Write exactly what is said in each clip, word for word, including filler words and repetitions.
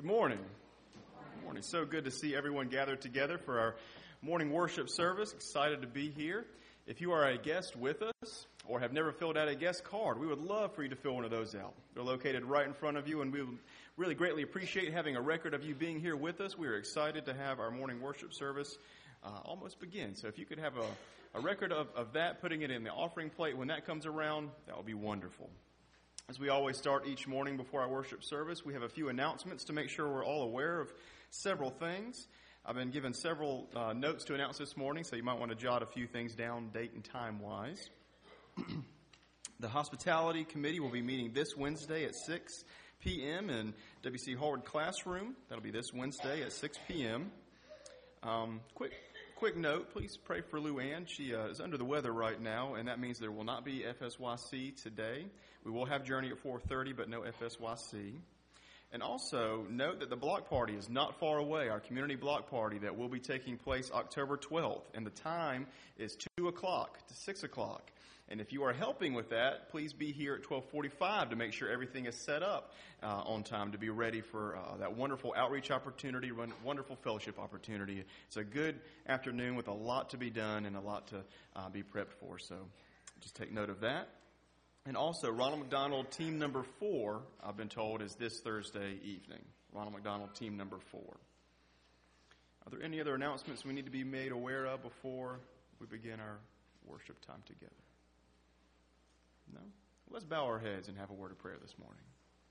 Good morning. Good morning. So good to see everyone gathered together for our morning worship service. Excited to be here. If you are a guest with us or have never filled out a guest card, we would love for you to fill one of those out. They're located right in front of you, and we would really greatly appreciate having a record of you being here with us. We are excited to have our morning worship service uh, almost begin. So if you could have a, a record of, of that, putting it in the offering plate when that comes around, that would be wonderful. As we always start each morning before our worship service, we have a few announcements to make sure we're all aware of several things. I've been given several uh, notes to announce this morning, so you might want to jot a few things down date and time-wise. The Hospitality Committee will be meeting this Wednesday at six p.m. in W C Howard Classroom. That'll be this Wednesday at six p.m. Um, quick quick note, please pray for Lou Ann. She uh, is under the weather right now, and that means there will not be F S Y C today. We will have Journey at four thirty, but no F S Y C. And also, note that the block party is not far away, our community block party that will be taking place October twelfth, and the time is two o'clock to six o'clock. And if you are helping with that, please be here at twelve forty-five to make sure everything is set up uh, on time to be ready for uh, that wonderful outreach opportunity, wonderful fellowship opportunity. It's a good afternoon with a lot to be done and a lot to uh, be prepped for, so just take note of that. And also, Ronald McDonald, team number four, I've been told, is this Thursday evening. Ronald McDonald, team number four. Are there any other announcements we need to be made aware of before we begin our worship time together? No? Let's bow our heads and have a word of prayer this morning.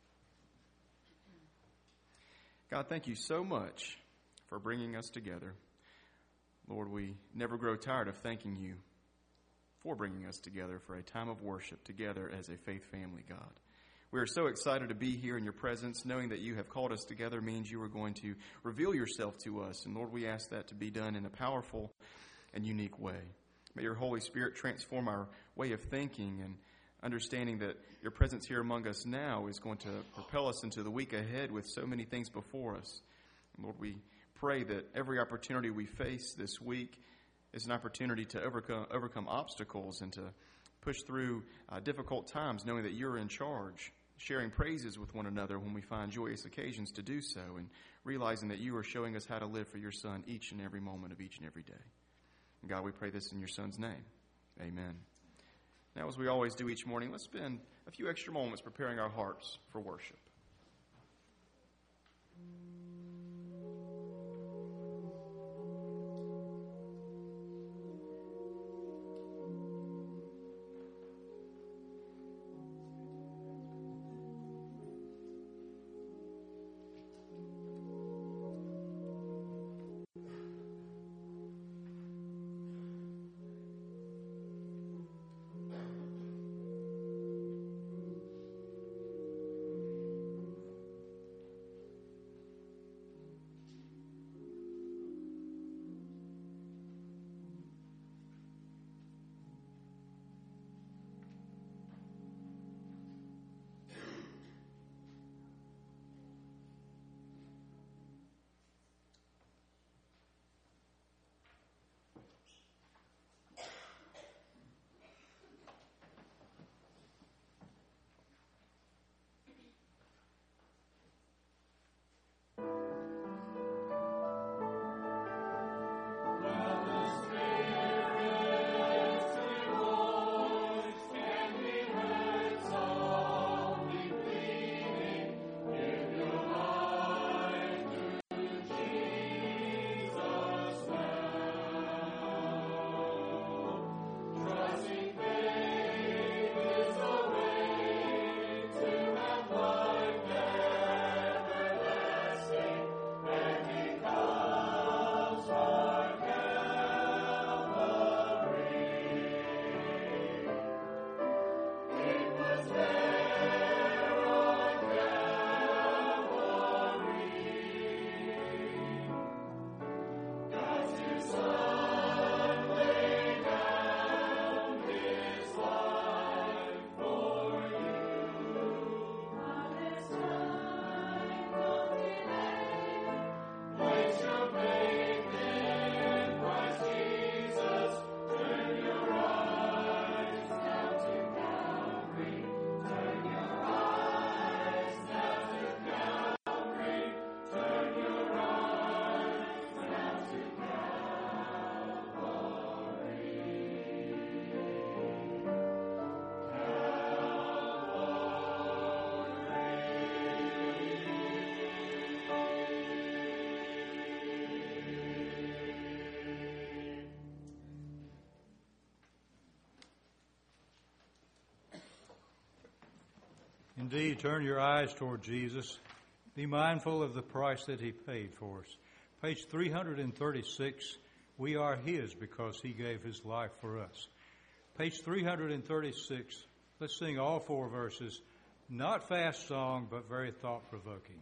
God, thank you so much for bringing us together. Lord, we never grow tired of thanking you for bringing us together for a time of worship together as a faith family, God. We are so excited to be here in your presence. Knowing that you have called us together means you are going to reveal yourself to us. And Lord, we ask that to be done in a powerful and unique way. May your Holy Spirit transform our way of thinking and understanding that your presence here among us now is going to propel us into the week ahead with so many things before us. And Lord, we pray that every opportunity we face this week is an opportunity to overcome, overcome obstacles and to push through uh, difficult times, knowing that you're in charge, sharing praises with one another when we find joyous occasions to do so, and realizing that you are showing us how to live for your Son each and every moment of each and every day. And God, we pray this in your Son's name. Amen. Now, as we always do each morning, let's spend a few extra moments preparing our hearts for worship. Indeed, turn your eyes toward Jesus. Be mindful of the price that he paid for us. Page three thirty-six, we are his because he gave his life for us. Page three thirty-six, let's sing all four verses. Not fast song, but very thought-provoking.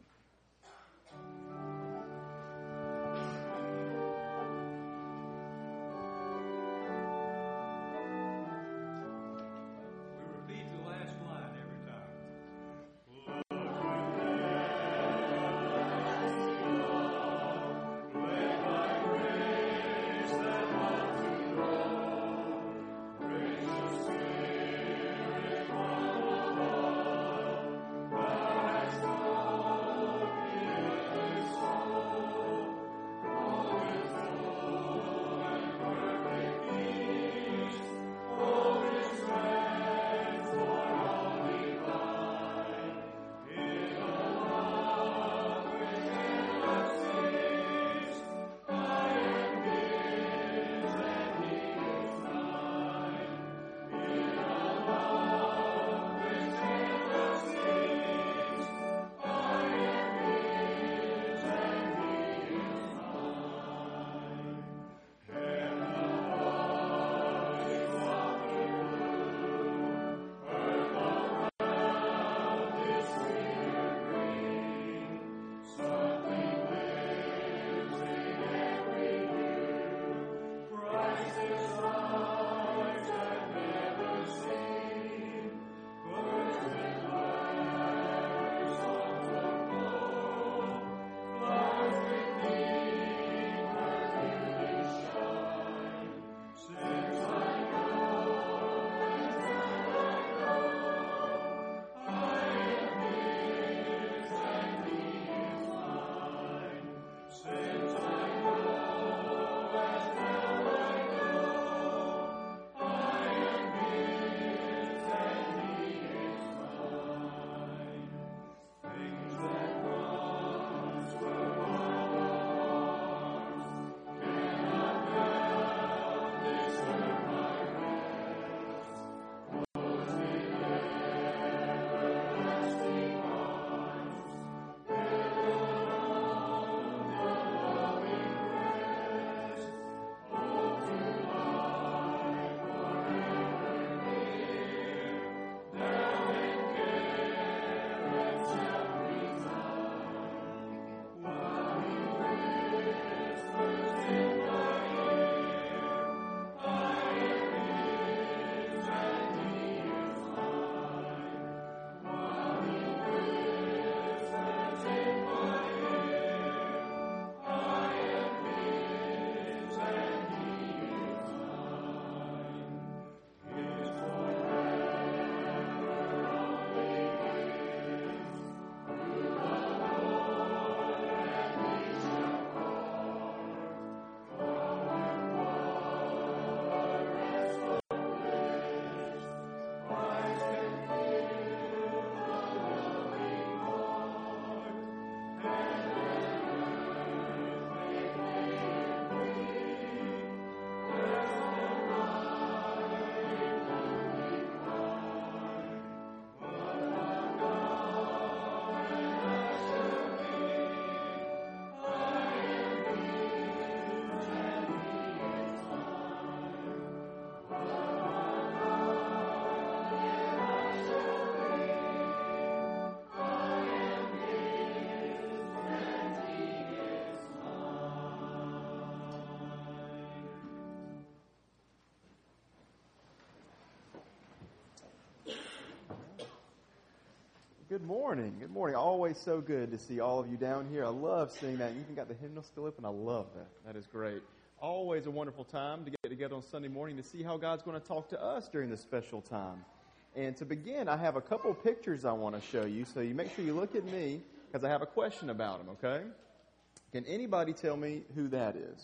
Good morning. Good morning. Always so good to see all of you down here. I love seeing that. You even got the hymnal still up, and I love that. That is great. Always a wonderful time to get together on Sunday morning to see how God's going to talk to us during this special time. And to begin, I have a couple pictures I want to show you, so you make sure you look at me because I have a question about them, okay? Can anybody tell me who that is?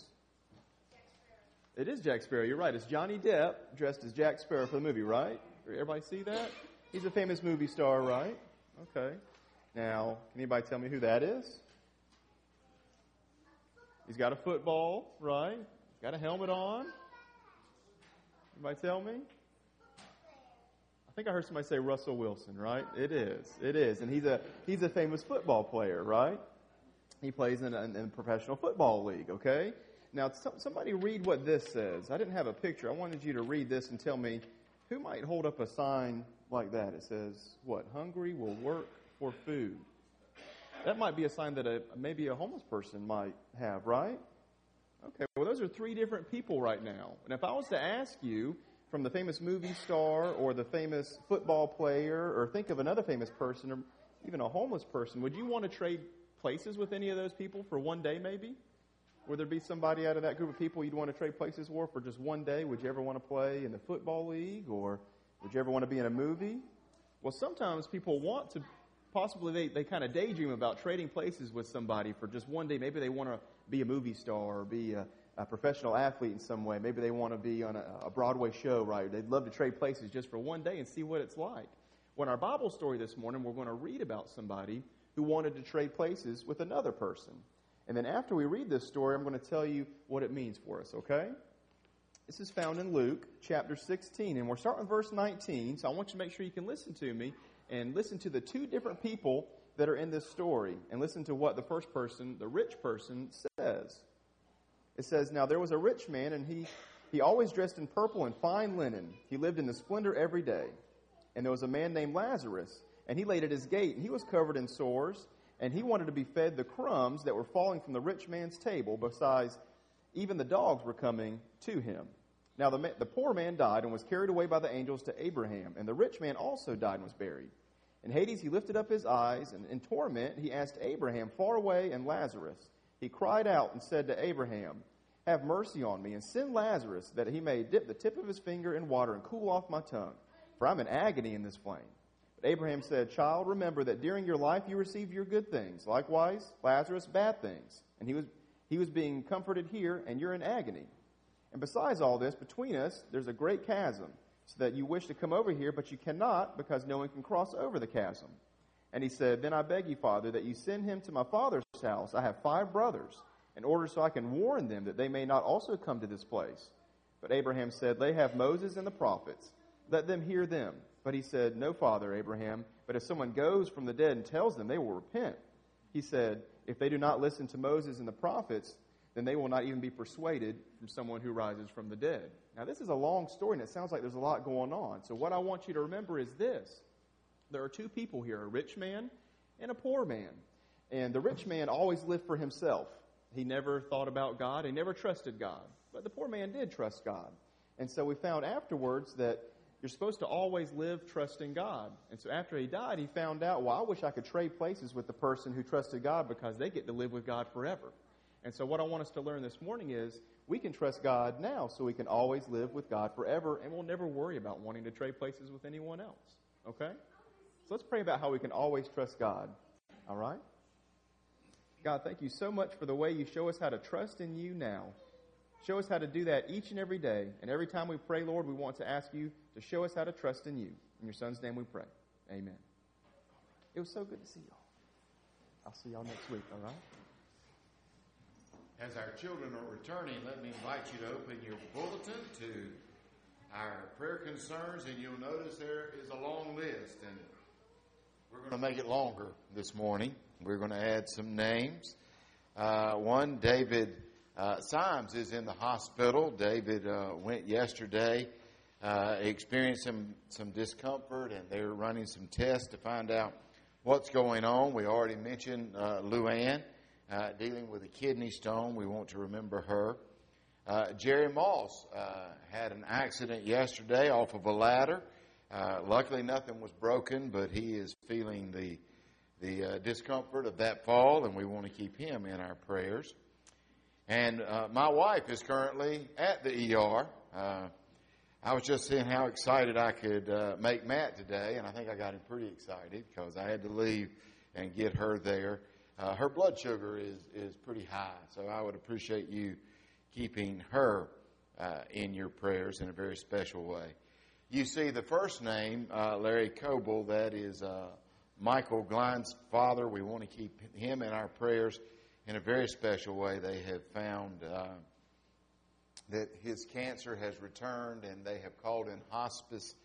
It is Jack Sparrow. You're right. It's Johnny Depp dressed as Jack Sparrow for the movie, right? Everybody see that? He's a famous movie star, right? Okay. Now, can anybody tell me who that is? He's got a football, right? Got a helmet on. Anybody tell me? I think I heard somebody say Russell Wilson, right? It is. It is. And he's a he's a famous football player, right? He plays in a, in a professional football league, okay? Now, some, somebody read what this says. I didn't have a picture. I wanted you to read this and tell me who might hold up a sign like that. It says, what? Hungry will work for food. That might be a sign that a, maybe a homeless person might have, right? Okay, well, those are three different people right now. And if I was to ask you from the famous movie star or the famous football player, or think of another famous person or even a homeless person, would you want to trade places with any of those people for one day maybe? Would there be somebody out of that group of people you'd want to trade places for for just one day? Would you ever want to play in the football league, or would you ever want to be in a movie? Well, sometimes people want to, possibly they, they kind of daydream about trading places with somebody for just one day. Maybe they want to be a movie star or be a, a professional athlete in some way. Maybe they want to be on a, a Broadway show, right? They'd love to trade places just for one day and see what it's like. Well, in our Bible story this morning, we're going to read about somebody who wanted to trade places with another person. And then after we read this story, I'm going to tell you what it means for us, okay? This is found in Luke chapter sixteen, and we're starting with verse nineteen, so I want you to make sure you can listen to me and listen to the two different people that are in this story, and listen to what the first person, the rich person, says. It says, "Now there was a rich man, and he, he always dressed in purple and fine linen. He lived in the splendor every day. And there was a man named Lazarus, and he laid at his gate, and he was covered in sores, and he wanted to be fed the crumbs that were falling from the rich man's table. Besides, even the dogs were coming to him. Now the, the poor man died and was carried away by the angels to Abraham, and the rich man also died and was buried. In Hades he lifted up his eyes, and in torment he asked Abraham far away and Lazarus. He cried out and said to Abraham, 'Have mercy on me, and send Lazarus, that he may dip the tip of his finger in water and cool off my tongue, for I'm in agony in this flame.' But Abraham said, 'Child, remember that during your life you received your good things. Likewise, Lazarus, bad things. And he was he was being comforted here, and you're in agony. And besides all this, between us there's a great chasm, so that you wish to come over here, but you cannot, because no one can cross over the chasm.' And he said, 'Then I beg you, Father, that you send him to my father's house. I have five brothers, in order so I can warn them that they may not also come to this place.' But Abraham said, 'They have Moses and the prophets. Let them hear them.' But he said, 'No, Father Abraham, but if someone goes from the dead and tells them, they will repent.' He said, 'If they do not listen to Moses and the prophets, then they will not even be persuaded from someone who rises from the dead.'" Now, this is a long story, and it sounds like there's a lot going on. So what I want you to remember is this. There are two people here, a rich man and a poor man. And the rich man always lived for himself. He never thought about God. He never trusted God. But the poor man did trust God. And so we found afterwards that you're supposed to always live trusting God. And so after he died, he found out, well, I wish I could trade places with the person who trusted God, because they get to live with God forever. And so what I want us to learn this morning is we can trust God now, so we can always live with God forever, and we'll never worry about wanting to trade places with anyone else. Okay? So let's pray about how we can always trust God. All right? God, thank you so much for the way you show us how to trust in you now. Show us how to do that each and every day. And every time we pray, Lord, we want to ask you to show us how to trust in you. In your Son's name we pray. Amen. It was so good to see y'all. I'll see y'all next week, all right? As our children are returning, let me invite you to open your bulletin to our prayer concerns, and you'll notice there is a long list, and we're going to make it longer this morning. We're going to add some names. Uh, one, David uh, Symes is in the hospital. David uh, went yesterday, uh, experienced some, some discomfort, and they're running some tests to find out what's going on. We already mentioned uh, Luann. Uh, dealing with a kidney stone. We want to remember her. Uh, Jerry Moss uh, had an accident yesterday off of a ladder. Uh, luckily, nothing was broken, but he is feeling the the uh, discomfort of that fall, and we want to keep him in our prayers. And uh, my wife is currently at the E R. Uh, I was just seeing how excited I could uh, make Matt today, and I think I got him pretty excited because I had to leave and get her there. Uh, her blood sugar is, is pretty high, so I would appreciate you keeping her uh, in your prayers in a very special way. You see the first name, uh, Larry Coble, that is uh, Michael Glein's father. We want to keep him in our prayers in a very special way. They have found uh, that his cancer has returned, and they have called in hospice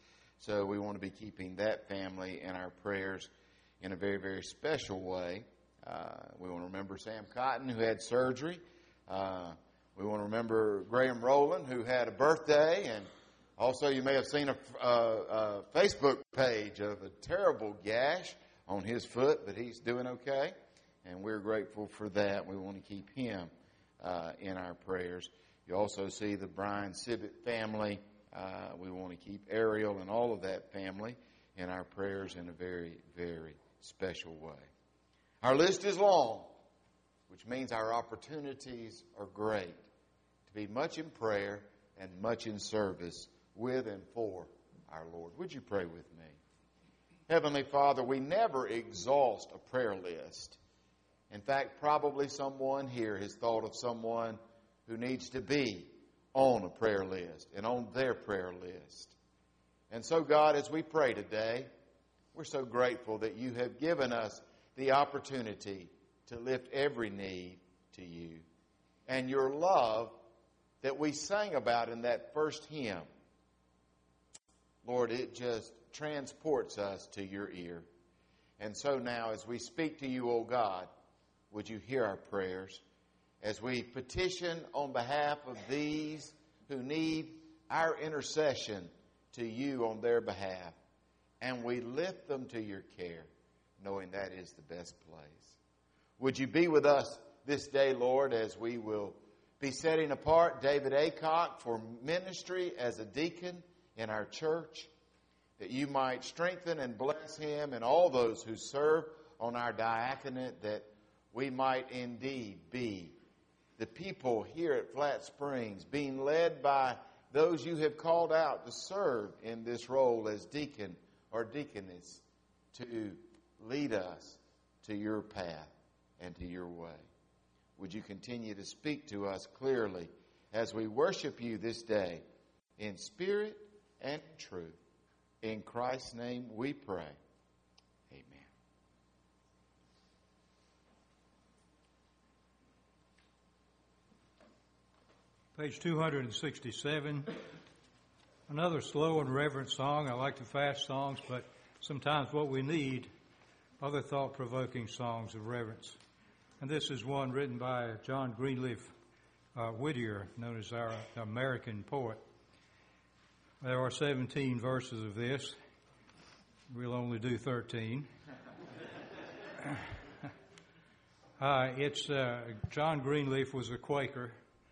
So we want to be keeping that family in our prayers in a very, very special way. Uh, we want to remember Sam Cotton, who had surgery. Uh, we want to remember Graham Rowland, who had a birthday. And also you may have seen a, a, a Facebook page of a terrible gash on his foot, but he's doing okay. And we're grateful for that. We want to keep him uh, in our prayers. You also see the Brian Sibbett family. Uh, we want to keep Ariel and all of that family in our prayers in a very, very special way. Our list is long, which means our opportunities are great to be much in prayer and much in service with and for our Lord. Would you pray with me? Heavenly Father, we never exhaust a prayer list. In fact, probably someone here has thought of someone who needs to be on a prayer list and on their prayer list. And so, God, as we pray today, we're so grateful that you have given us the opportunity to lift every need to you. And your love that we sang about in that first hymn, Lord, it just transports us to your ear. And so now, as we speak to you, O God, would you hear our prayers as we petition on behalf of these who need our intercession to you on their behalf, and we lift them to your care, knowing that is the best place. Would you be with us this day, Lord, as we will be setting apart David Aycock for ministry as a deacon in our church, that you might strengthen and bless him and all those who serve on our diaconate, that we might indeed be the people here at Flat Springs being led by those you have called out to serve in this role as deacon or deaconess, to lead us to your path and to your way. Would you continue to speak to us clearly as we worship you this day in spirit and truth. In Christ's name we pray. Amen. Page two hundred sixty-seven, another slow and reverent song. I like the fast songs, but sometimes what we need are the thought-provoking songs of reverence. And this is one written by John Greenleaf uh, Whittier, known as our American poet. There are seventeen verses of this. We'll only do thirteen. uh, it's uh, John Greenleaf was a Quaker.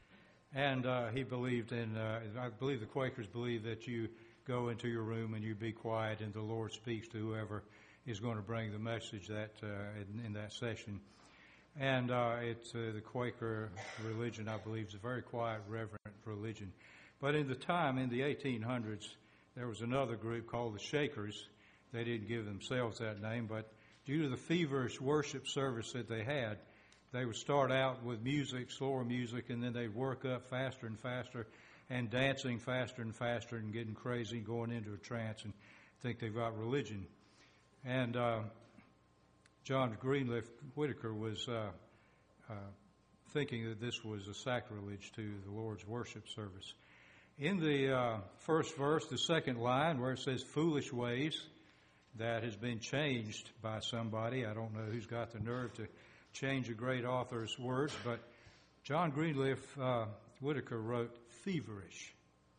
And uh, he believed in, uh, I believe the Quakers believe that you go into your room and you be quiet and the Lord speaks to whoever is going to bring the message that uh, in, in that session. And uh, it's uh, the Quaker religion, I believe, is a very quiet, reverent religion. But in the time, in the eighteen hundreds, there was another group called the Shakers. They didn't give themselves that name, but due to the feverish worship service that they had, they would start out with music, slower music, and then they'd work up faster and faster and dancing faster and faster and getting crazy, going into a trance and think they've got religion. And uh, John Greenleaf Whitaker was uh, uh, thinking that this was a sacrilege to the Lord's worship service. In the uh, first verse, the second line, where it says foolish ways, that has been changed by somebody. I don't know who's got the nerve to change a great author's words, but John Greenleaf uh, Whitaker wrote feverish,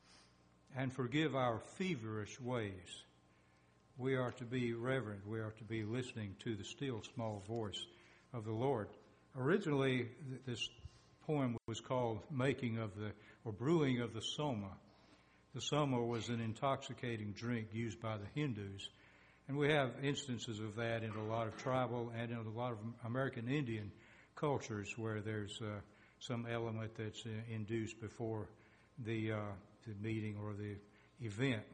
and forgive our feverish ways. We are to be reverent. We are to be listening to the still small voice of the Lord. Originally, this poem was called Making of the, or Brewing of the Soma. The Soma was an intoxicating drink used by the Hindus. And we have instances of that in a lot of tribal and in a lot of American Indian cultures where there's uh, some element that's uh, induced before the, uh, the meeting or the event.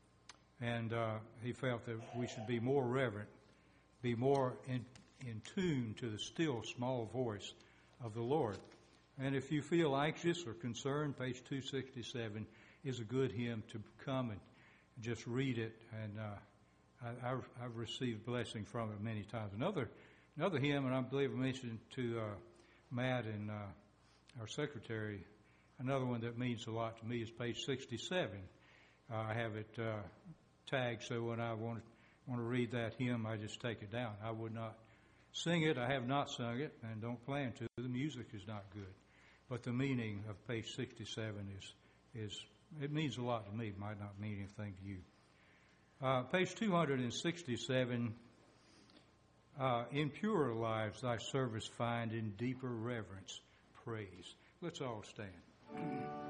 And uh, he felt that we should be more reverent, be more in, in tune to the still small voice of the Lord. And if you feel anxious or concerned, page two sixty-seven is a good hymn to come and just read it, and uh, I, I've, I've received blessing from it many times. Another another hymn, and I believe I mentioned to uh, Matt and uh, our secretary, another one that means a lot to me is page sixty-seven. Uh, I have it uh, tag, so when I want to, want to read that hymn, I just take it down. I would not sing it. I have not sung it and don't plan to. The music is not good. But the meaning of page sixty-seven is, is it means a lot to me. It might not mean anything to you. Uh, page two hundred sixty-seven, uh, in purer lives thy service find, in deeper reverence praise. Let's all stand.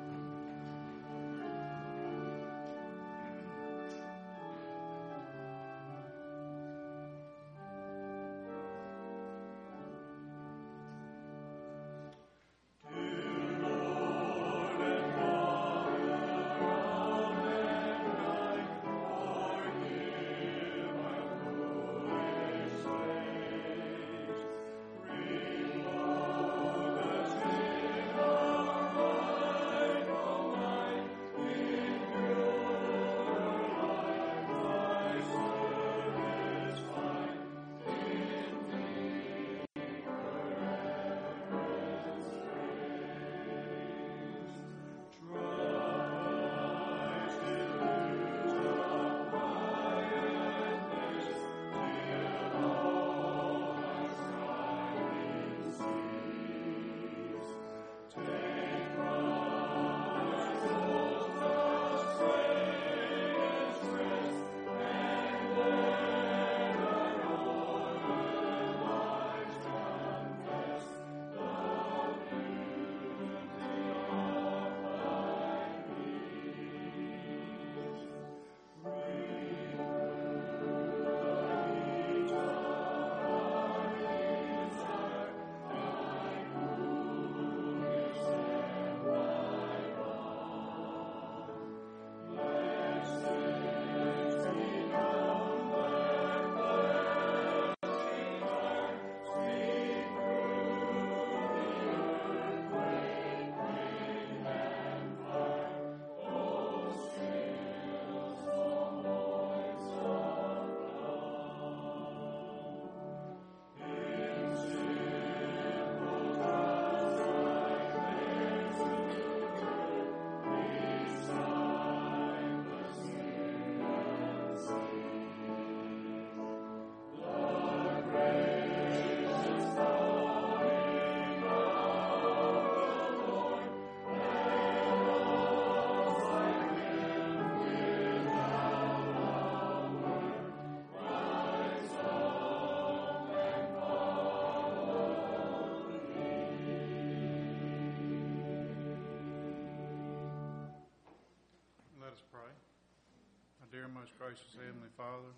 Dear most gracious Heavenly Father,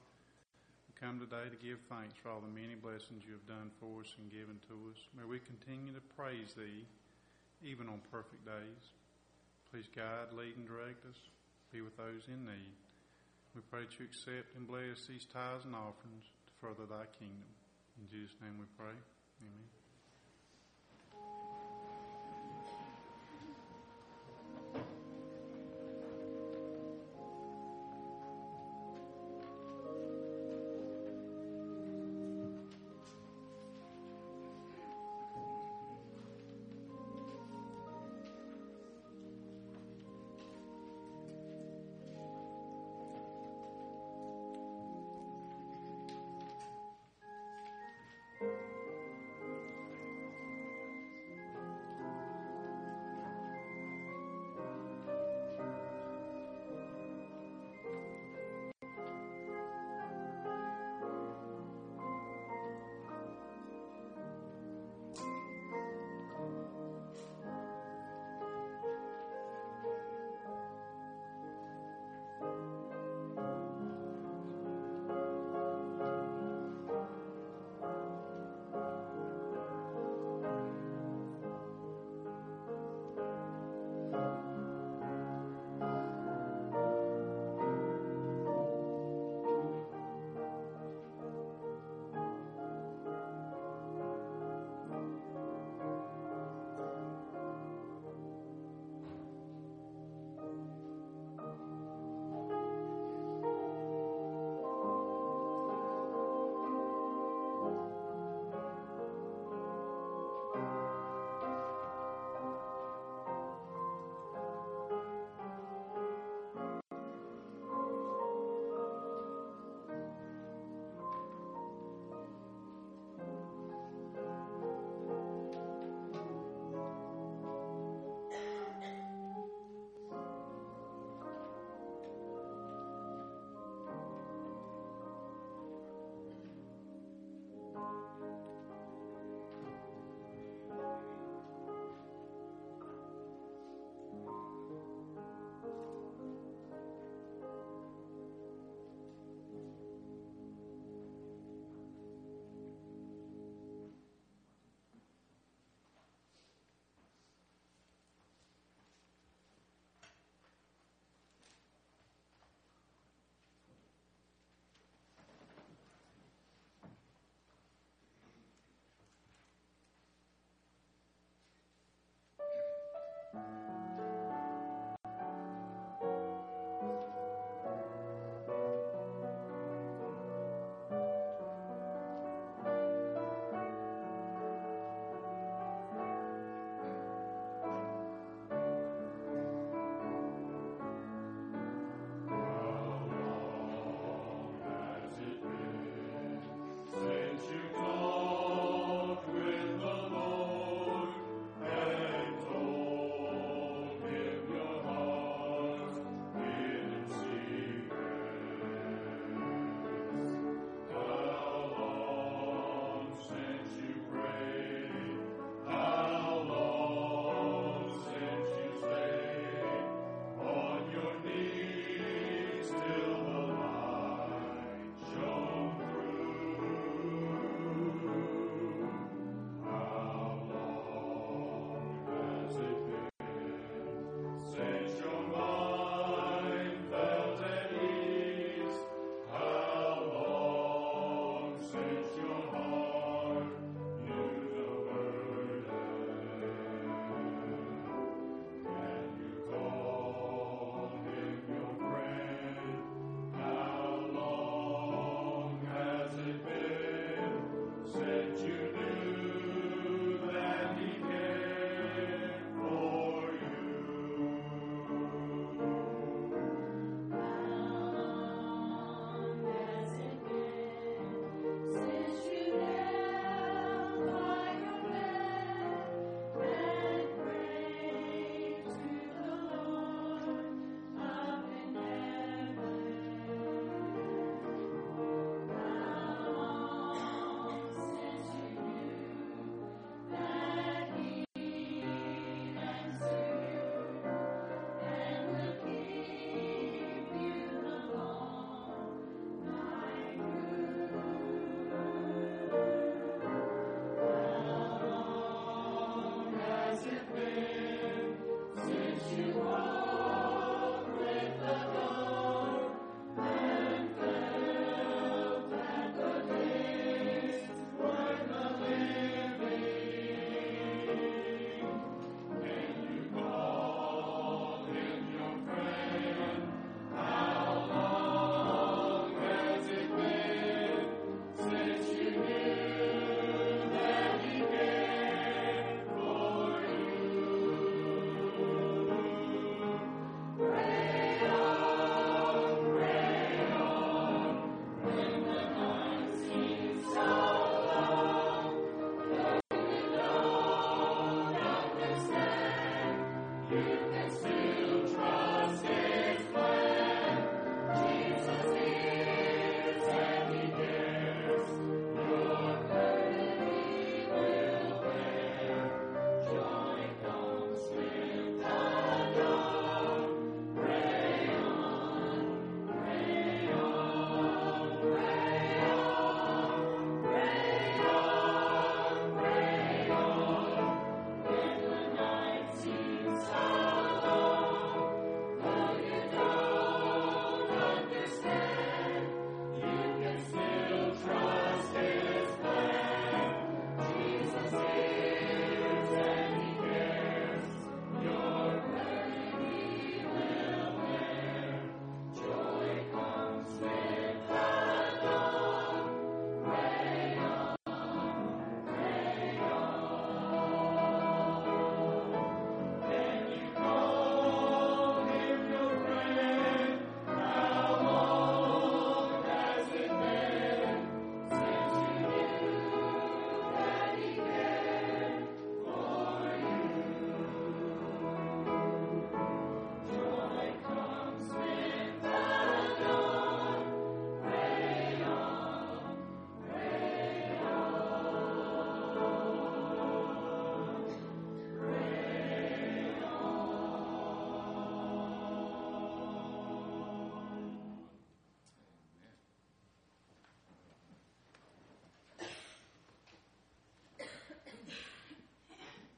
we come today to give thanks for all the many blessings you have done for us and given to us. May we continue to praise Thee, even on perfect days. Please guide, lead, and direct us. Be with those in need. We pray that you accept and bless these tithes and offerings to further Thy kingdom. In Jesus' name we pray. Amen.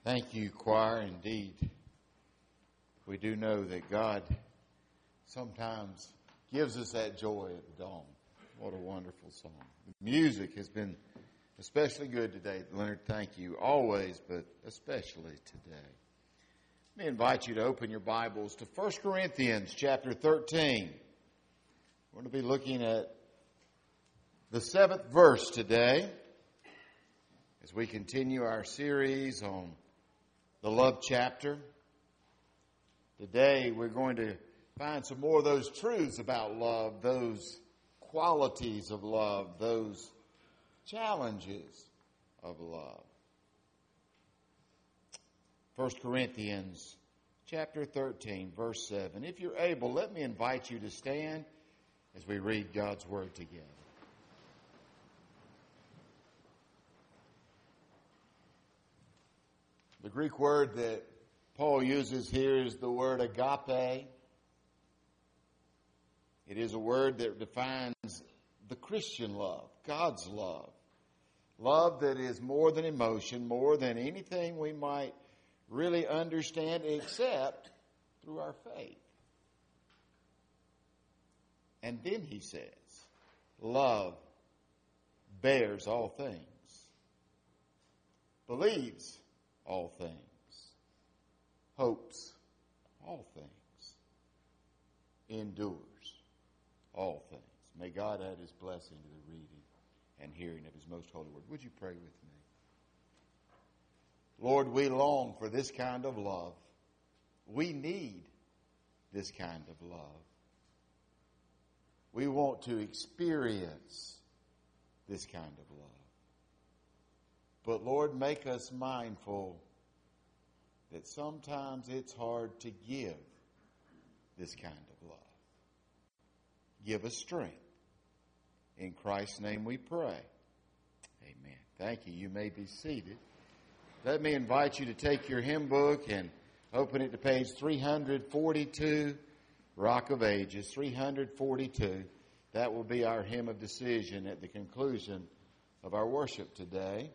Thank you, choir. Indeed, we do know that God sometimes gives us that joy at dawn. What a wonderful song. The music has been especially good today. Leonard, thank you always, but especially today. Let me invite you to open your Bibles to First Corinthians chapter thirteen. We're going to be looking at the seventh verse today as we continue our series on the love chapter. Today we're going to find some more of those truths about love, those qualities of love, those challenges of love. First Corinthians chapter thirteen, verse seven. If you're able, let me invite you to stand as we read God's Word together. The Greek word that Paul uses here is the word agape. It is a word that defines the Christian love, God's love. Love that is more than emotion, more than anything we might really understand except through our faith. And then he says, love bears all things, believes all things, hopes all things, endures all things. May God add his blessing to the reading and hearing of his most holy word. Would you pray with me? Lord, we long for this kind of love. We need this kind of love. We want to experience this kind of love. But Lord, make us mindful that sometimes it's hard to give this kind of love. Give us strength. In Christ's name we pray. Amen. Thank you. You may be seated. Let me invite you to take your hymn book and open it to page three forty-two, Rock of Ages, three forty-two. That will be our hymn of decision at the conclusion of our worship today.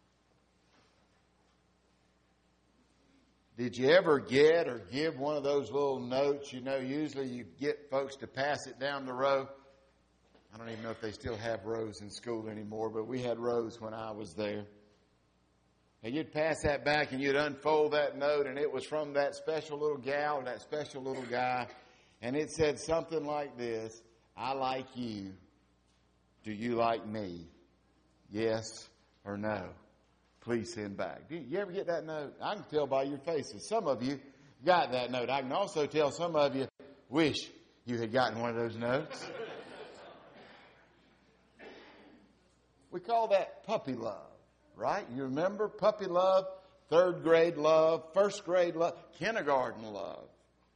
Did you ever get or give one of those little notes? You know, usually you get folks to pass it down the row. I don't even know if they still have rows in school anymore, but we had rows when I was there. And you'd pass that back and you'd unfold that note, and it was from that special little gal or that special little guy. And it said something like this: I like you. Do you like me? Yes or no? Please send back. Did you ever get that note? I can tell by your faces. Some of you got that note. I can also tell some of you wish you had gotten one of those notes. We call that puppy love, right? You remember puppy love, third grade love, first grade love, kindergarten love.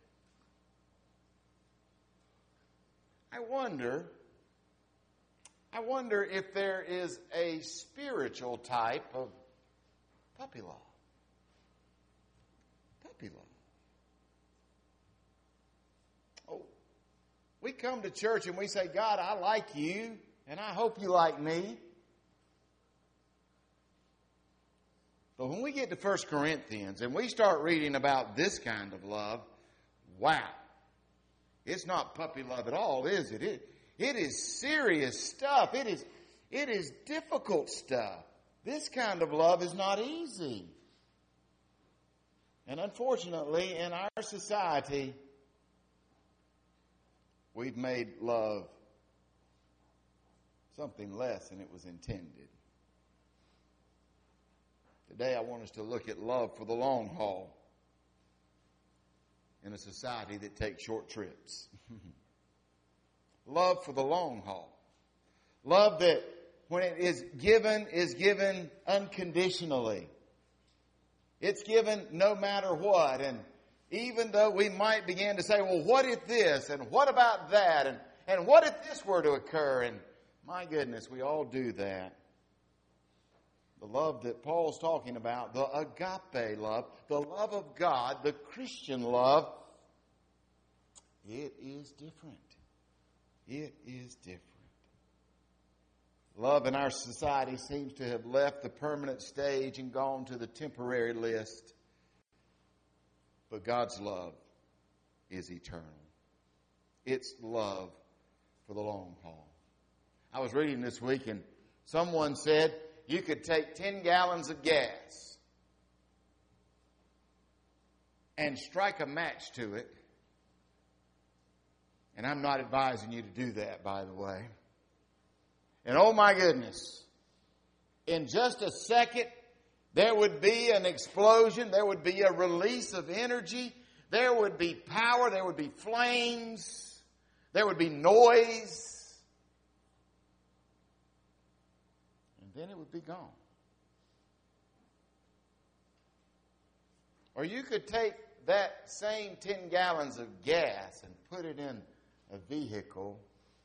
I wonder, I wonder if there is a spiritual type of puppy love. Puppy love. Oh, we come to church and we say, God, I like you, and I hope you like me. But when we get to First Corinthians and we start reading about this kind of love, wow. It's not puppy love at all, is it? It, it is serious stuff. It is, it is difficult stuff. This kind of love is not easy. And unfortunately, in our society, we've made love something less than it was intended. Today I want us to look at love for the long haul in a society that takes short trips. Love for the long haul. Love that when it is given, is given unconditionally. It's given no matter what. And even though we might begin to say, well, what if this? And what about that? And, and what if this were to occur? And my goodness, we all do that. The love that Paul's talking about, the agape love, the love of God, the Christian love, it is different. It is different. Love in our society seems to have left the permanent stage and gone to the temporary list. But God's love is eternal. It's love for the long haul. I was reading this week and someone said you could take ten gallons of gas and strike a match to it. And I'm not advising you to do that, by the way. And oh my goodness, in just a second, there would be an explosion. There would be a release of energy. There would be power. There would be flames. There would be noise. And then it would be gone. Or you could take that same ten gallons of gas and put it in a vehicle.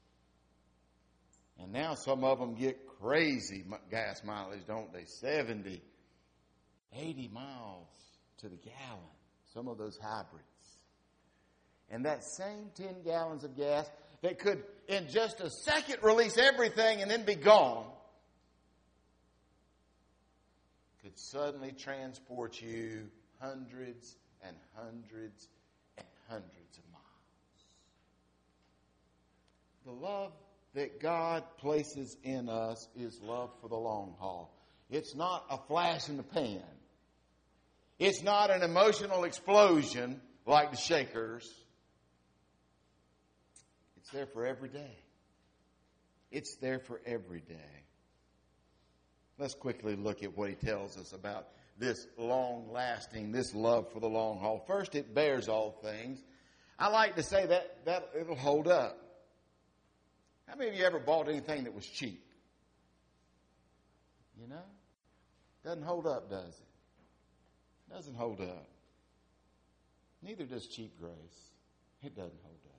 And now some of them get crazy gas mileage, don't they? seventy, eighty miles to the gallon. Some of those hybrids. And that same ten gallons of gas that could, in just a second, release everything and then be gone, could suddenly transport you hundreds and hundreds and hundreds of miles. The love that God places in us is love for the long haul. It's not a flash in the pan. It's not an emotional explosion like the Shakers. It's there for every day. It's there for every day. Let's quickly look at what he tells us about this long-lasting, this love for the long haul. First, it bears all things. I like to say that, that it'll hold up. How many of you ever bought anything that was cheap? You know? Doesn't hold up, does it? Doesn't hold up. Neither does cheap grace. It doesn't hold up.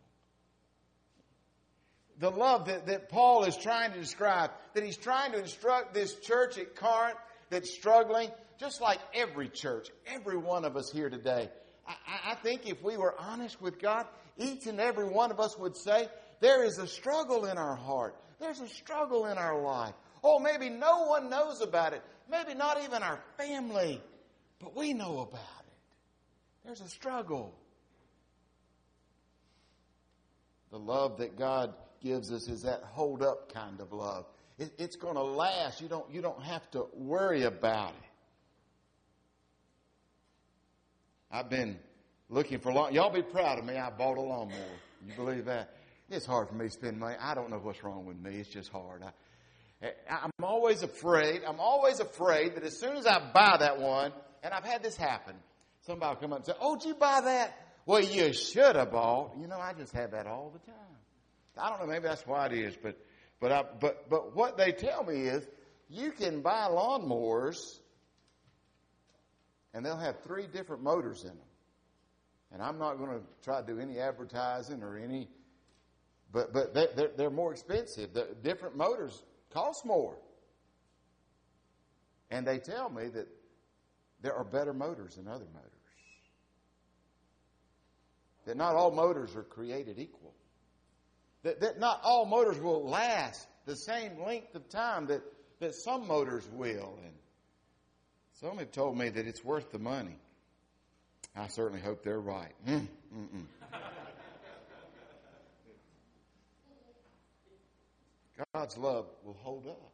The love that, that Paul is trying to describe, that he's trying to instruct this church at Corinth that's struggling, just like every church, every one of us here today. I, I think if we were honest with God, each and every one of us would say, there is a struggle in our heart. There's a struggle in our life. Oh, maybe no one knows about it. Maybe not even our family. But we know about it. There's a struggle. The love that God gives us is that hold up kind of love. It, it's going to last. You don't, you don't have to worry about it. I've been looking for long. Y'all be proud of me. I bought a lawnmower. You believe that? It's hard for me to spend money. I don't know what's wrong with me. It's just hard. I, I'm always afraid. I'm always afraid that as soon as I buy that one, and I've had this happen, somebody will come up and say, oh, did you buy that? Well, you should have bought. You know, I just have that all the time. I don't know. Maybe that's why it is. But but I, but but what they tell me is you can buy lawnmowers, and they'll have three different motors in them. And I'm not going to try to do any advertising or any... But but they're, they're more expensive. The different motors cost more. And they tell me that there are better motors than other motors. That not all motors are created equal. That, that not all motors will last the same length of time that, that some motors will. And some have told me that it's worth the money. I certainly hope they're right. Mm, mm-mm. God's love will hold up.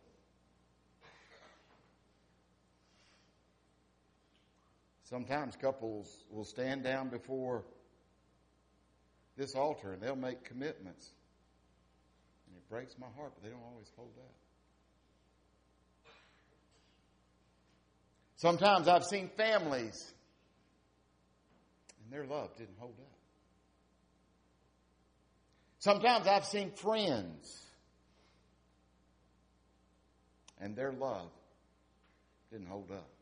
Sometimes couples will stand down before this altar and they'll make commitments. And it breaks my heart, but they don't always hold up. Sometimes I've seen families and their love didn't hold up. Sometimes I've seen friends and their love didn't hold up.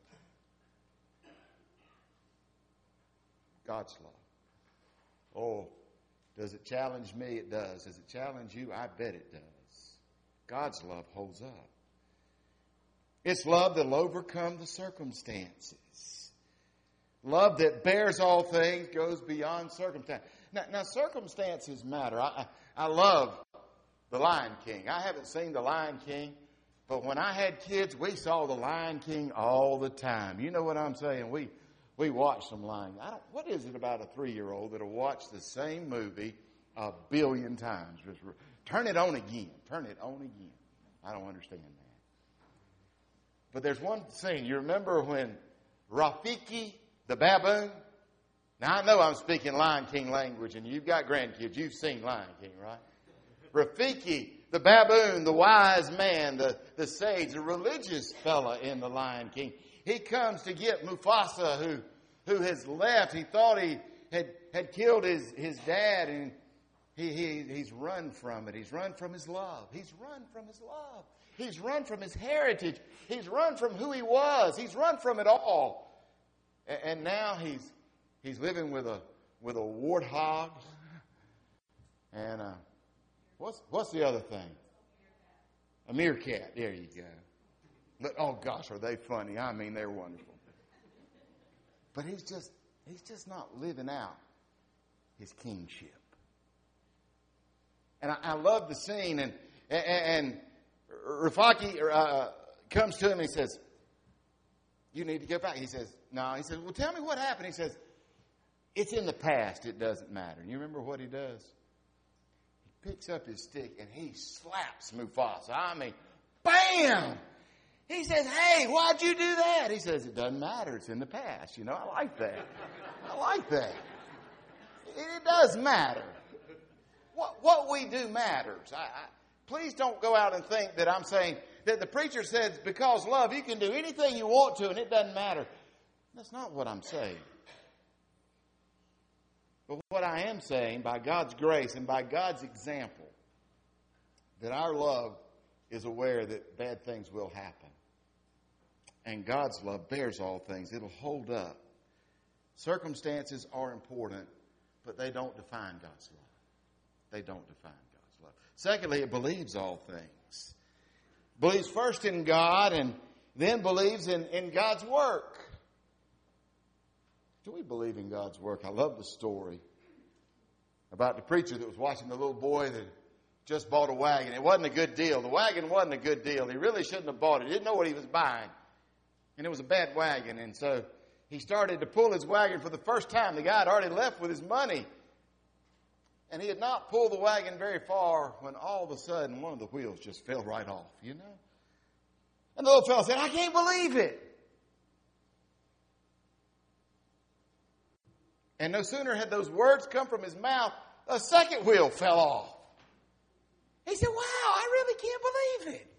God's love. Oh, does it challenge me? It does. Does it challenge you? I bet it does. God's love holds up. It's love that'll overcome the circumstances. Love that bears all things, goes beyond circumstance. Now, now circumstances matter. I, I, I love The Lion King. I haven't seen The Lion King But when I had kids, we saw The Lion King all the time. You know what I'm saying? We we watched some Lion King. I don't, what is it about a three-year-old that'll watch the same movie a billion times? Just re- turn it on again. Turn it on again. I don't understand that. But there's one scene. You remember when Rafiki, the baboon? Now, I know I'm speaking Lion King language, and you've got grandkids. You've seen Lion King, right? Rafiki, the baboon, the wise man, the, the sage, the religious fella in the Lion King. He comes to get Mufasa, who who has left. He thought he had, had killed his, his dad, and he, he he's run from it. He's run from his love. He's run from his love. He's run from his heritage. He's run from who he was. He's run from it all. And, and now he's he's living with a with a warthog. And uh, what's what's the other thing? A meerkat. There you go. But, oh gosh, are they funny? I mean, they're wonderful. But he's just he's just not living out his kingship. And I, I love the scene, and and, and Rafiki uh, comes to him and he says, "You need to go back." He says, "No." He says, "Well, tell me what happened." He says, "It's in the past. It doesn't matter." And you remember what he does? He picks up his stick and he slaps Mufasa. I mean, bam! He says, "Hey, why'd you do that?" He says, "It doesn't matter. It's in the past." You know, I like that. I like that. It, it does matter. What what we do matters. I, I, please don't go out and think that I'm saying that the preacher says because love you can do anything you want to and it doesn't matter. That's not what I'm saying. But what I am saying, by God's grace and by God's example, that our love is aware that bad things will happen. And God's love bears all things. It'll hold up. Circumstances are important, but they don't define God's love. They don't define God's love. Secondly, it believes all things. Believes first in God and then believes in, in God's work. Do we believe in God's work? I love the story about the preacher that was watching the little boy that just bought a wagon. It wasn't a good deal. The wagon wasn't a good deal. He really shouldn't have bought it. He didn't know what he was buying. And it was a bad wagon. And so he started to pull his wagon for the first time. The guy had already left with his money. And he had not pulled the wagon very far when all of a sudden one of the wheels just fell right off, you know. And the little fellow said, "I can't believe it." And no sooner had those words come from his mouth, a second wheel fell off. He said, "Wow, I really can't believe it."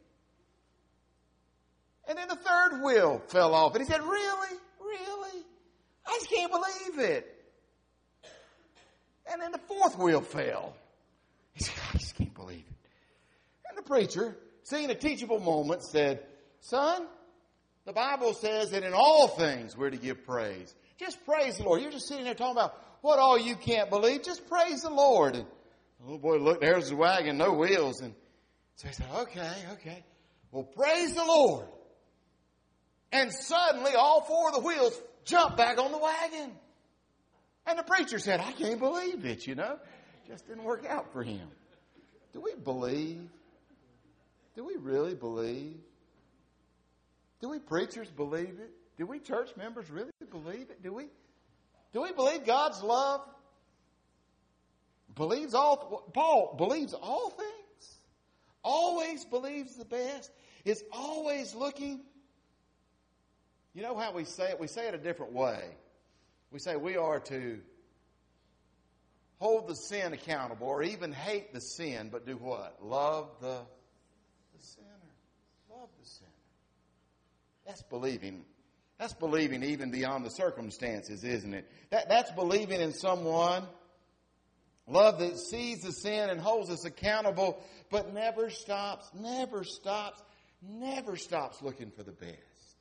And then the third wheel fell off. And he said, "Really? Really? I just can't believe it." And then the fourth wheel fell. He said, "I just can't believe it." And the preacher, seeing a teachable moment, said, "Son, the Bible says that in all things we're to give praise. Just praise the Lord." You're just sitting there talking about what all you can't believe. Just praise the Lord. And the little boy looked, there's the wagon, no wheels. And so he said, okay, okay. Well, praise the Lord. And suddenly all four of the wheels jumped back on the wagon. And the preacher said, "I can't believe it, you know. Just didn't work out for him." Do we believe? Do we really believe? Do we preachers believe it? Do we church members really believe it? Do we? Do we believe God's love? Believes all. Paul believes all things. Always believes the best. Is always looking. You know how we say it? We say it a different way. We say we are to hold the sin accountable or even hate the sin, but do what? Love the, the sinner. Love the sinner. That's believing. That's believing even beyond the circumstances, isn't it? That, that's believing in someone. Love that sees the sin and holds us accountable, but never stops, never stops, never stops looking for the best.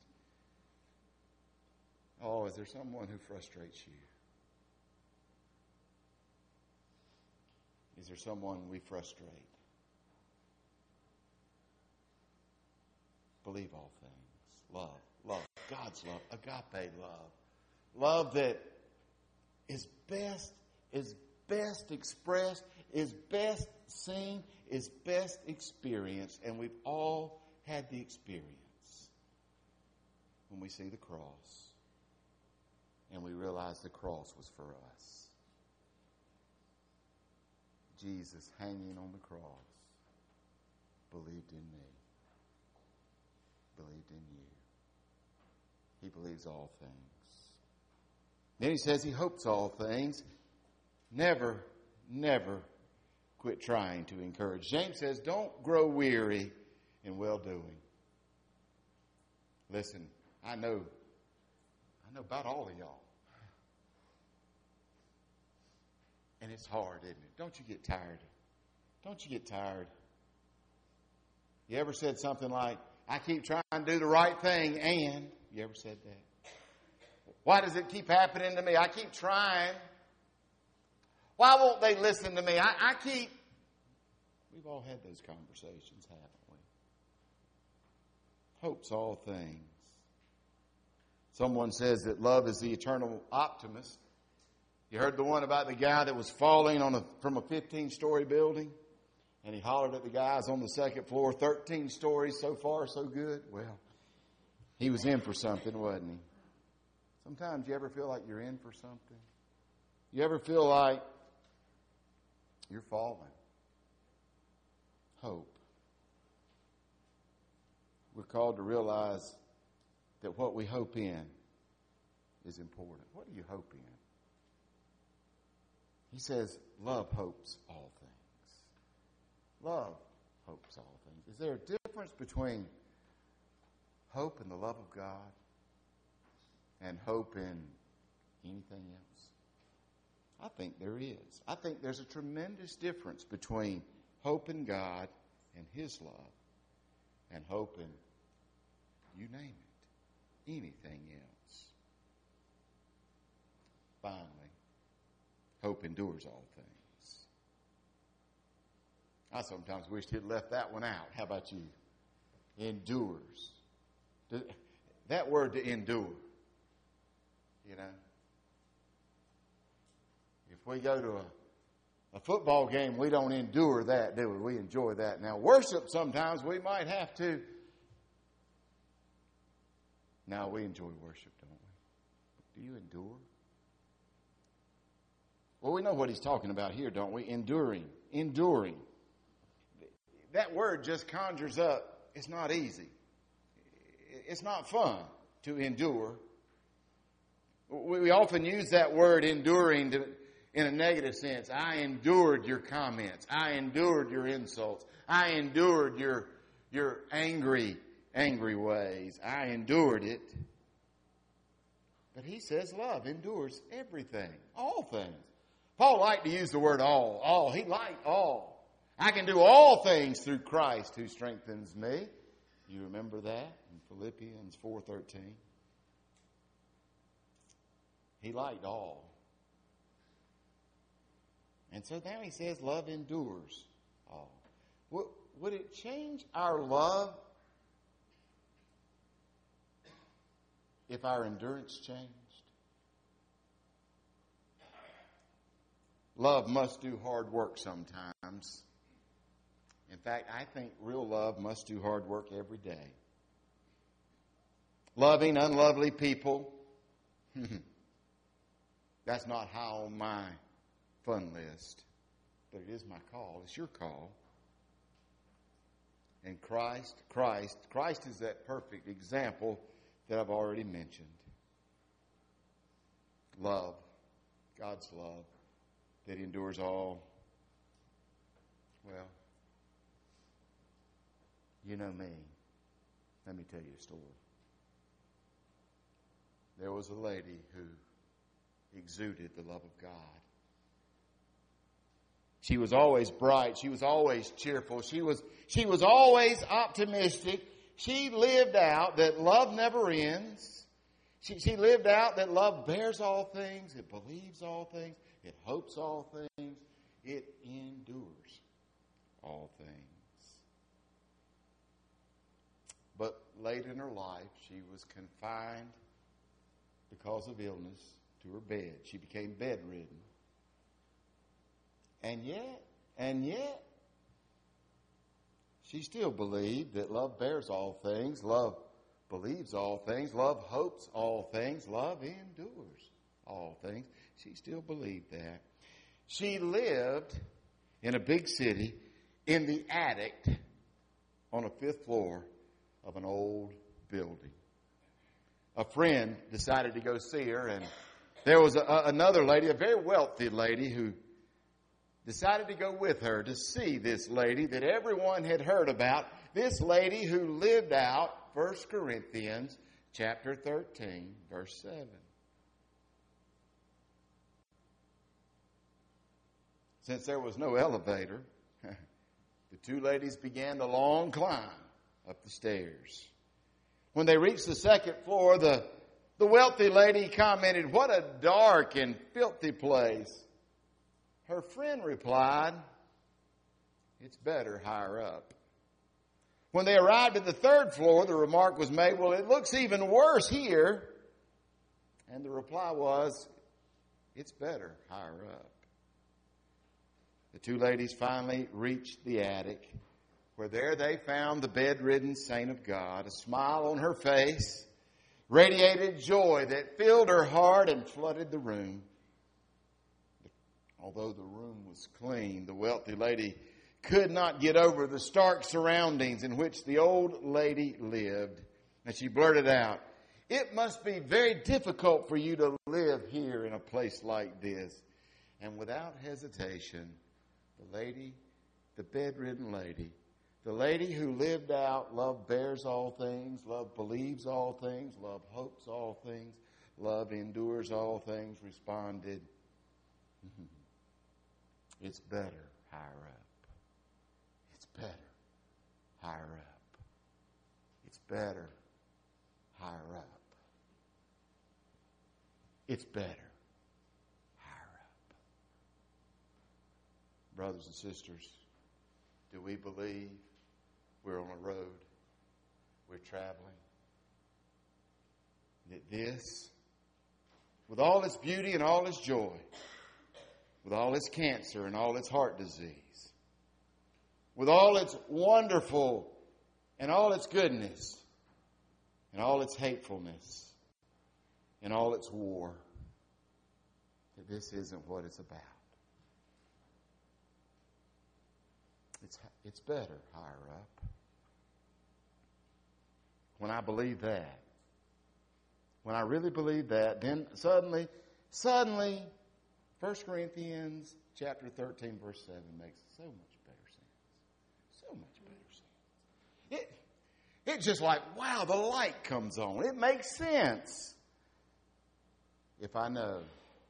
Oh, is there someone who frustrates you? Is there someone we frustrate? Believe all things. Love. Love. God's love. Agape love. Love that is best, is best expressed, is best seen, is best experienced. And we've all had the experience when we see the cross and we realize the cross was for us. Jesus hanging on the cross believed in me, believed in you. He believes all things. Then he says he hopes all things. Never, never quit trying to encourage. James says, don't grow weary in well-doing. Listen, I know, I know about all of y'all. And it's hard, isn't it? Don't you get tired? Don't you get tired? You ever said something like, I keep trying to do the right thing, and... You ever said that? Why does it keep happening to me? I keep trying. Why won't they listen to me? I, I keep... We've all had those conversations, haven't we? Hopes all things. Someone says that love is the eternal optimist. You heard the one about the guy that was falling on a, from a fifteen-story building? And he hollered at the guys on the second floor, thirteen stories, so far, so good. Well, he was in for something, wasn't he? Sometimes you ever feel like you're in for something? You ever feel like you're falling? Hope. We're called to realize that what we hope in is important. What do you hope in? He says, love hopes all things. Love hopes all things. Is there a difference between hope in the love of God and hope in anything else? I think there is. I think there's a tremendous difference between hope in God and His love and hope in, you name it, anything else. Finally, hope endures all things. I sometimes wish he'd left that one out. How about you? Endures. That word to endure, you know. If we go to a, a football game, we don't endure that, do we? We enjoy that. Now, worship sometimes we might have to. Now, we enjoy worship, don't we? Do you endure? Well, we know what he's talking about here, don't we? Enduring. Enduring. That word just conjures up, it's not easy. It's not fun to endure. We often use that word enduring to, in a negative sense. I endured your comments. I endured your insults. I endured your, your angry, angry ways. I endured it. But he says love endures everything, all things. Paul liked to use the word all. All. He liked all. I can do all things through Christ who strengthens me. You remember that in Philippians four thirteen? He liked all. And so now he says love endures all. Would it change our love if our endurance changed? Love must do hard work sometimes. In fact, I think real love must do hard work every day. Loving unlovely people, that's not high on my fun list, but it is my call. It's your call. And Christ, Christ, Christ is that perfect example that I've already mentioned. Love, God's love that endures all. Well, you know me. Let me tell you a story. There was a lady who exuded the love of God. She was always bright. She was always cheerful. She was, she was always optimistic. She lived out that love never ends. She, she lived out that love bears all things. It believes all things. It hopes all things. It endures all things. But late in her life, she was confined because of illness to her bed. She became bedridden. And yet, and yet, she still believed that love bears all things, love believes all things, love hopes all things, love endures all things. She still believed that. She lived in a big city in the attic on a fifth floor of an old building. A friend decided to go see her, and there was a, a, another lady, a very wealthy lady, who decided to go with her to see this lady that everyone had heard about, this lady who lived out First Corinthians chapter thirteen, verse seven. Since there was no elevator, the two ladies began the long climb up the stairs. When they reached the second floor, the, the wealthy lady commented, "What a dark and filthy place." Her friend replied, "It's better higher up." When they arrived at the third floor, the remark was made, "Well, it looks even worse here." And the reply was, "It's better higher up." The two ladies finally reached the attic, where there they found the bedridden saint of God. A smile on her face radiated joy that filled her heart and flooded the room. Although the room was clean, the wealthy lady could not get over the stark surroundings in which the old lady lived. And she blurted out, "It must be very difficult for you to live here in a place like this." And without hesitation, the lady, the bedridden lady, the lady who lived out love bears all things, love believes all things, love hopes all things, love endures all things, responded, "It's better higher up. It's better higher up. It's better higher up. It's better higher up." Brothers and sisters, do we believe we're on a road, we're traveling, that this, with all its beauty and all its joy, with all its cancer and all its heart disease, with all its wonderful and all its goodness and all its hatefulness and all its war, that this isn't what it's about. It's, it's better higher up. When I believe that, when I really believe that, then suddenly, suddenly, First Corinthians chapter thirteen, verse seven makes so much better sense. So much better sense. It, it's just like, wow, the light comes on. It makes sense. If I know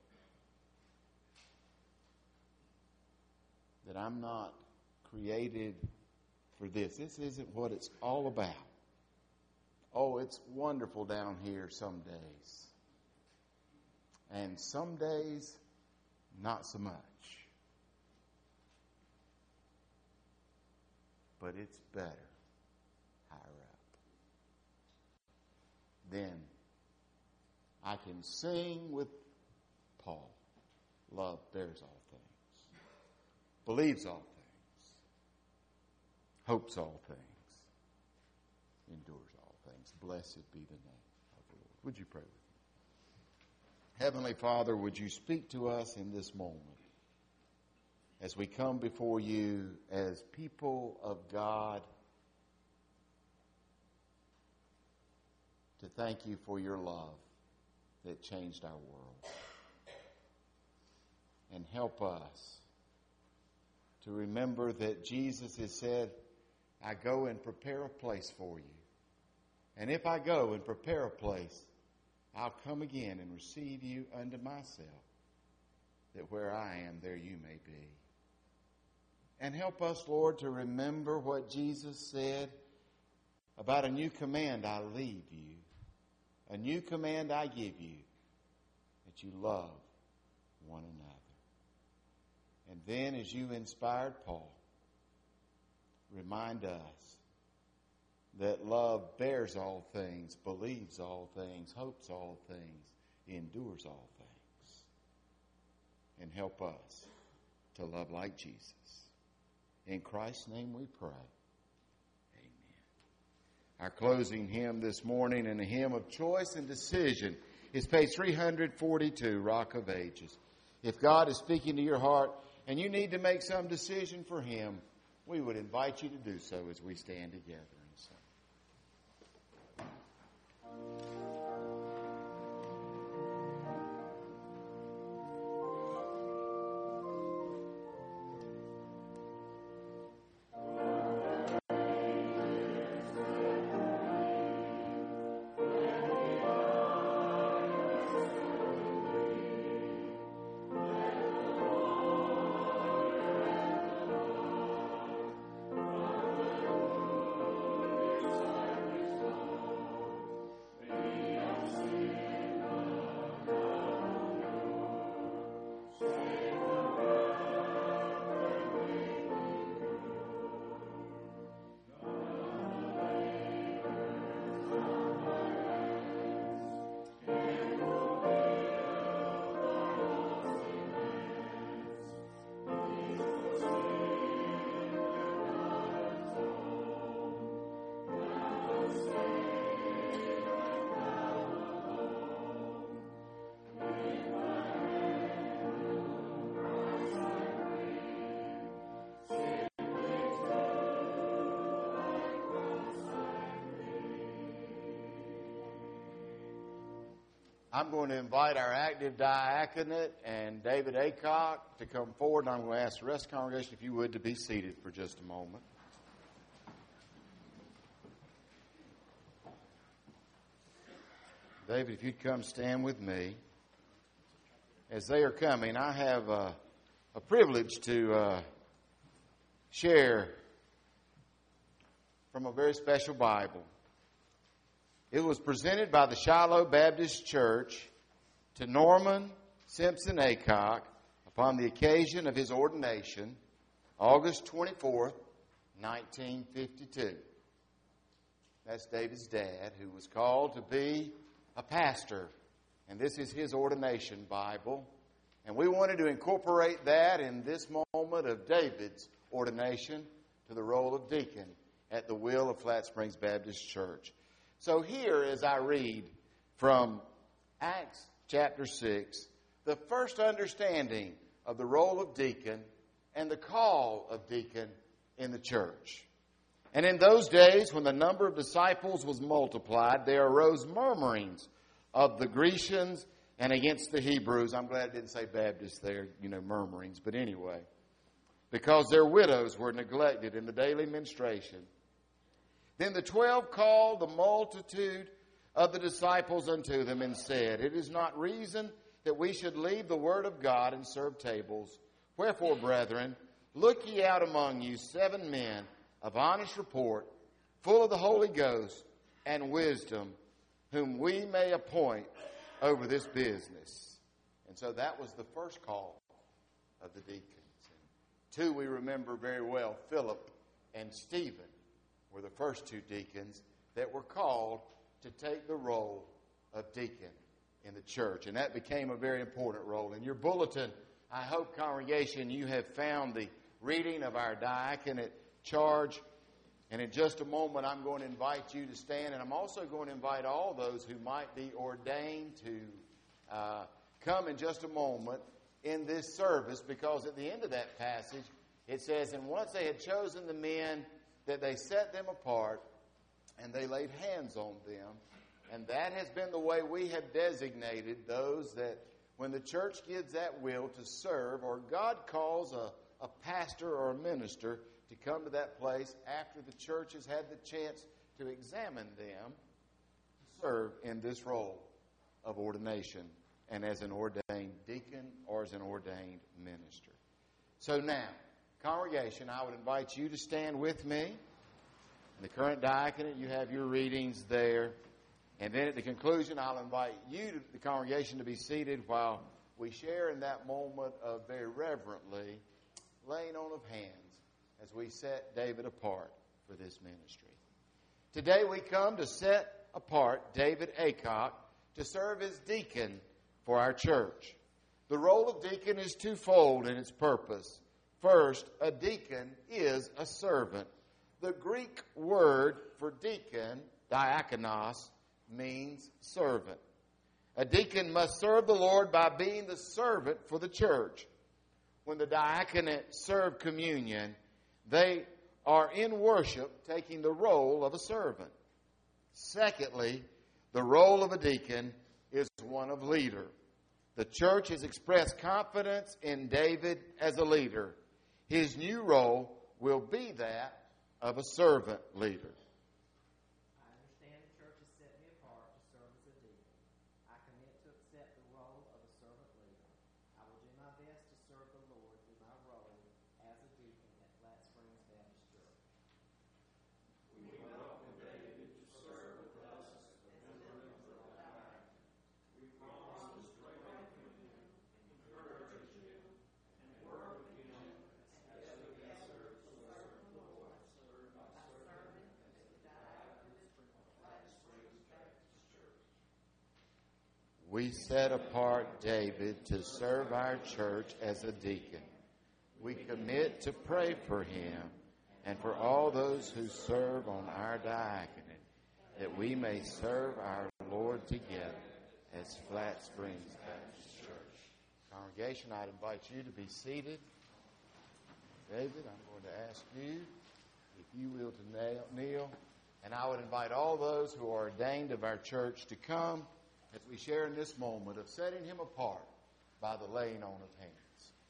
that I'm not created for this. This isn't what it's all about. Oh, it's wonderful down here some days. And some days, not so much. But it's better higher up. Then I can sing with Paul. Love bears all things, believes all things, hopes all things, endures all things. Blessed be the name of the Lord. Would you pray with me? Heavenly Father, would you speak to us in this moment as we come before you as people of God to thank you for your love that changed our world. And help us to remember that Jesus has said, I go and prepare a place for you. And if I go and prepare a place, I'll come again and receive you unto myself, that where I am, there you may be. And help us, Lord, to remember what Jesus said about a new command I leave you, a new command I give you, that you love one another. And then, as you inspired Paul, remind us that love bears all things, believes all things, hopes all things, endures all things. And help us to love like Jesus. In Christ's name we pray. Our closing hymn this morning, and a hymn of choice and decision, is page three forty-two, Rock of Ages. If God is speaking to your heart and you need to make some decision for Him, we would invite you to do so as we stand together and sing. I'm going to invite our active diaconate and David Aycock to come forward, and I'm going to ask the rest of the congregation, if you would, to be seated for just a moment. David, if you'd come stand with me. As they are coming, I have a, a privilege to uh, share from a very special Bible. It was presented by the Shiloh Baptist Church to Norman Simpson Aycock upon the occasion of his ordination, August twenty-fourth, nineteen fifty-two. That's David's dad, who was called to be a pastor. And this is his ordination Bible. And we wanted to incorporate that in this moment of David's ordination to the role of deacon at the will of Flat Springs Baptist Church. So here, as I read from Acts chapter six, the first understanding of the role of deacon and the call of deacon in the church. And in those days, when the number of disciples was multiplied, there arose murmurings of the Grecians and against the Hebrews. I'm glad it didn't say Baptists there, you know, murmurings. But anyway, because their widows were neglected in the daily ministration. Then the twelve called the multitude of the disciples unto them and said, It is not reason that we should leave the word of God and serve tables. Wherefore, brethren, look ye out among you seven men of honest report, full of the Holy Ghost and wisdom, whom we may appoint over this business. And so that was the first call of the deacons. And two we remember very well, Philip and Stephen were the first two deacons that were called to take the role of deacon in the church. And that became a very important role. In your bulletin, I hope, congregation, you have found the reading of our diaconate charge. And in just a moment, I'm going to invite you to stand. And I'm also going to invite all those who might be ordained to uh, come in just a moment in this service. Because at the end of that passage, it says, And once they had chosen the men, that they set them apart, and they laid hands on them. And that has been the way we have designated those that when the church gives that will to serve, or God calls a, a pastor or a minister to come to that place after the church has had the chance to examine them, to serve in this role of ordination and as an ordained deacon or as an ordained minister. So now, congregation, I would invite you to stand with me. In the current diaconate, you have your readings there. And then at the conclusion, I'll invite you, to, the congregation, to be seated while we share in that moment of very reverently laying on of hands as we set David apart for this ministry. Today we come to set apart David Aycock to serve as deacon for our church. The role of deacon is twofold in its purpose. First, a deacon is a servant. The Greek word for deacon Diakonos means servant. A deacon must serve the Lord by being the servant for the church. When the diaconate serve communion, they are in worship taking the role of a servant. Secondly, the role of a deacon is one of leader. The church has expressed confidence in David as a leader. His new role will be that of a servant leader. I understand the church has set me apart to serve as a deacon. I commit to accept the role of a servant leader. I will do my best to serve the Lord through my role as a deacon at Flat Springs Baptist Church. We welcome David to serve with us as a member of the body. We promise to pray with him, encourage him, and work with him as we serve the Lord. Serve by serving as the diaconate of Flat Springs Baptist Church. We set apart David to serve our church as a deacon. We commit to pray for him and for all those who serve on our diaconate, that we may serve our Lord together as Flat Springs Baptist Church. Congregation, I'd invite you to be seated. David, I'm going to ask you, if you will, to kneel. And I would invite all those who are ordained of our church to come as we share in this moment of setting him apart by the laying on of hands.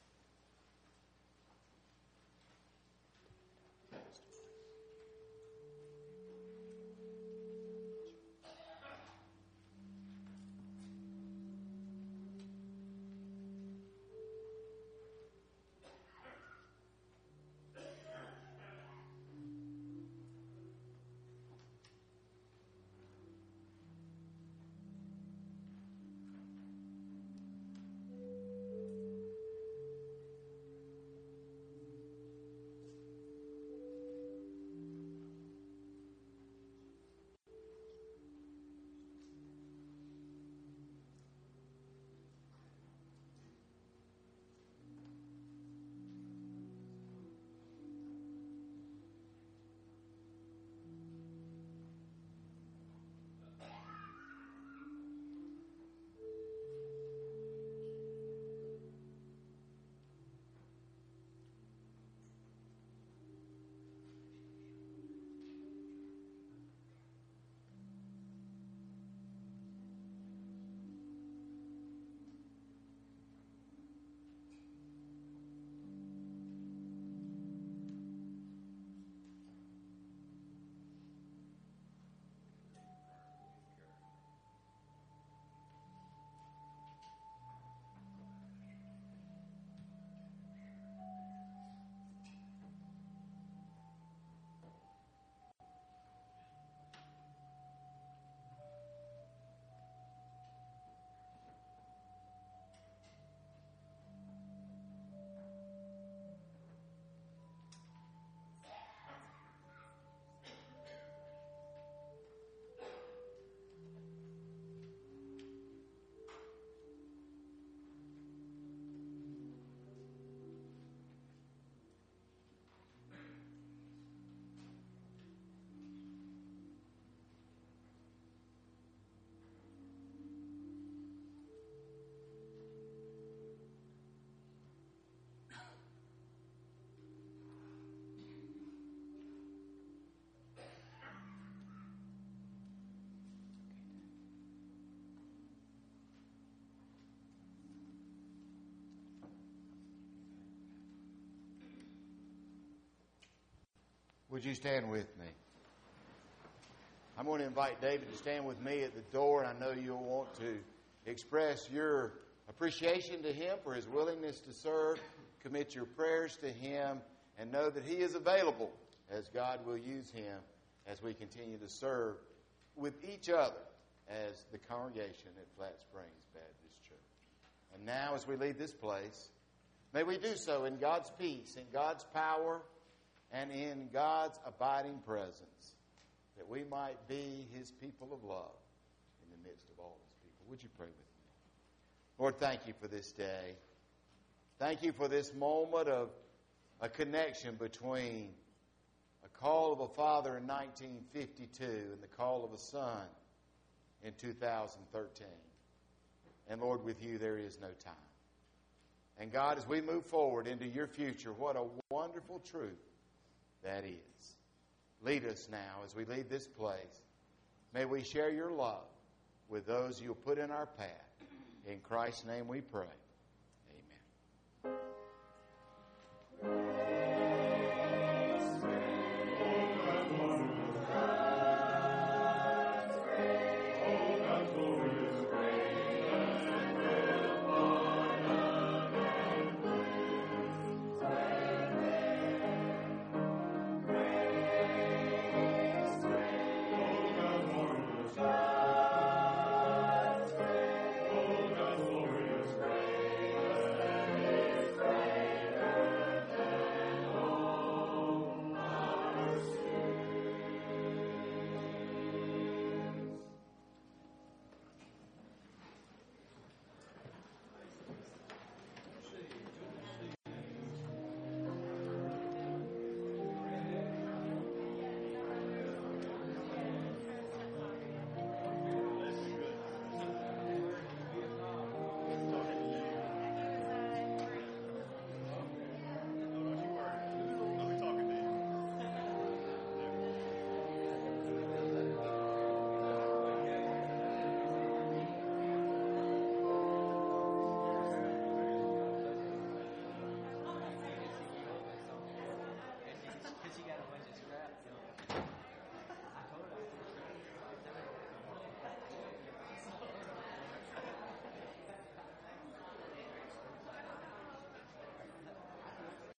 Would you stand with me? I'm going to invite David to stand with me at the door, and I know you'll want to express your appreciation to him for his willingness to serve. Commit your prayers to him, and know that he is available as God will use him as we continue to serve with each other as the congregation at Flat Springs Baptist Church. And now, as we leave this place, may we do so in God's peace, in God's power, and in God's abiding presence, that we might be his people of love in the midst of all his people. Would you pray with me? Lord, thank you for this day. Thank you for this moment of a connection between a call of a father in nineteen fifty-two and the call of a son in two thousand thirteen. And Lord, with you there is no time. And God, as we move forward into your future, what a wonderful truth that is. Lead us now as we leave this place. May we share your love with those you'll put in our path. In Christ's name we pray. Amen.